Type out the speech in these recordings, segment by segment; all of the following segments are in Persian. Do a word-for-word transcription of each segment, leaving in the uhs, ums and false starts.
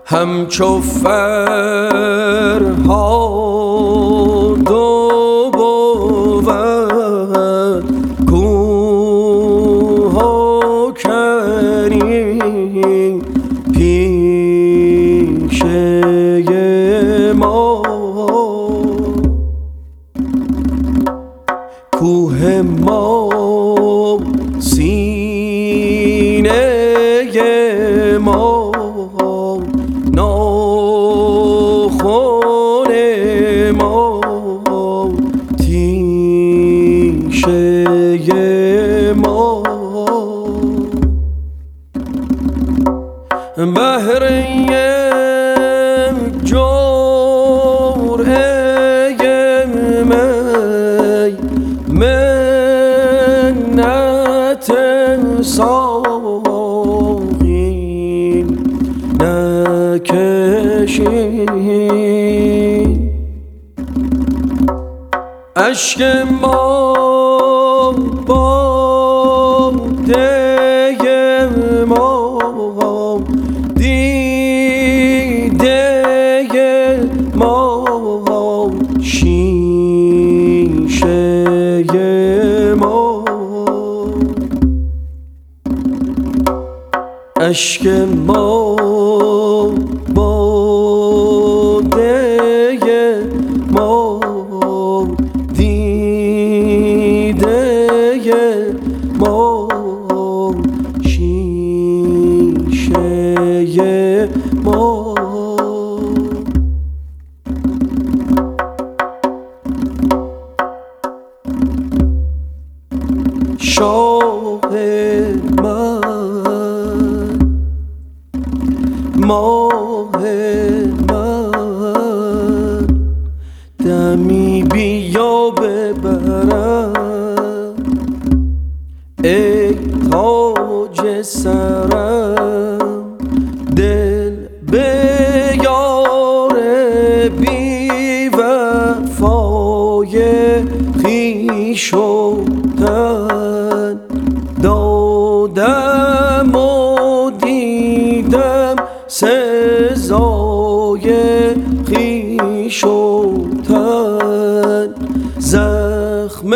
همچو فرهاد و بود کوه و کریم پیشه ما، کوه ما سینه ما، ناخن ما تیشه ما، بهره جرعه می منت ساقی نکشید، اشک ما باده ما، دیده ما شیشه ما، اشک ما باده ما، دیده ما شیشه ما. شاه من، ماه من، دمی بیا ببرم ای تاج سرم، دل به یار بی وفای خویش و تن دادم و دیدم سزای خویش و تن، زخم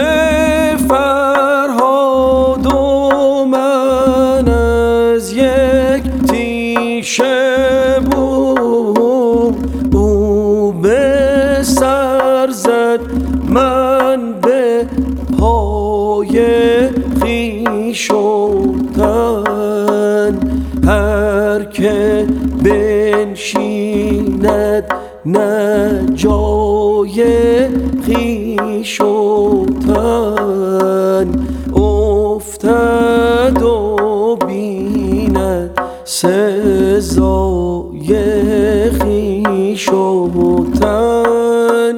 فرهاد و من از یک تیشه بود، او به سر زد من به پای خویش و تن، هر که بنشیند نه جای خویش و تن، افتد و بیند سزای خویش و تن،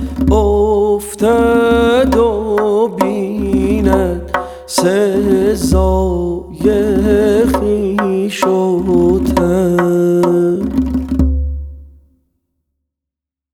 افتد و بیند سزای خویش و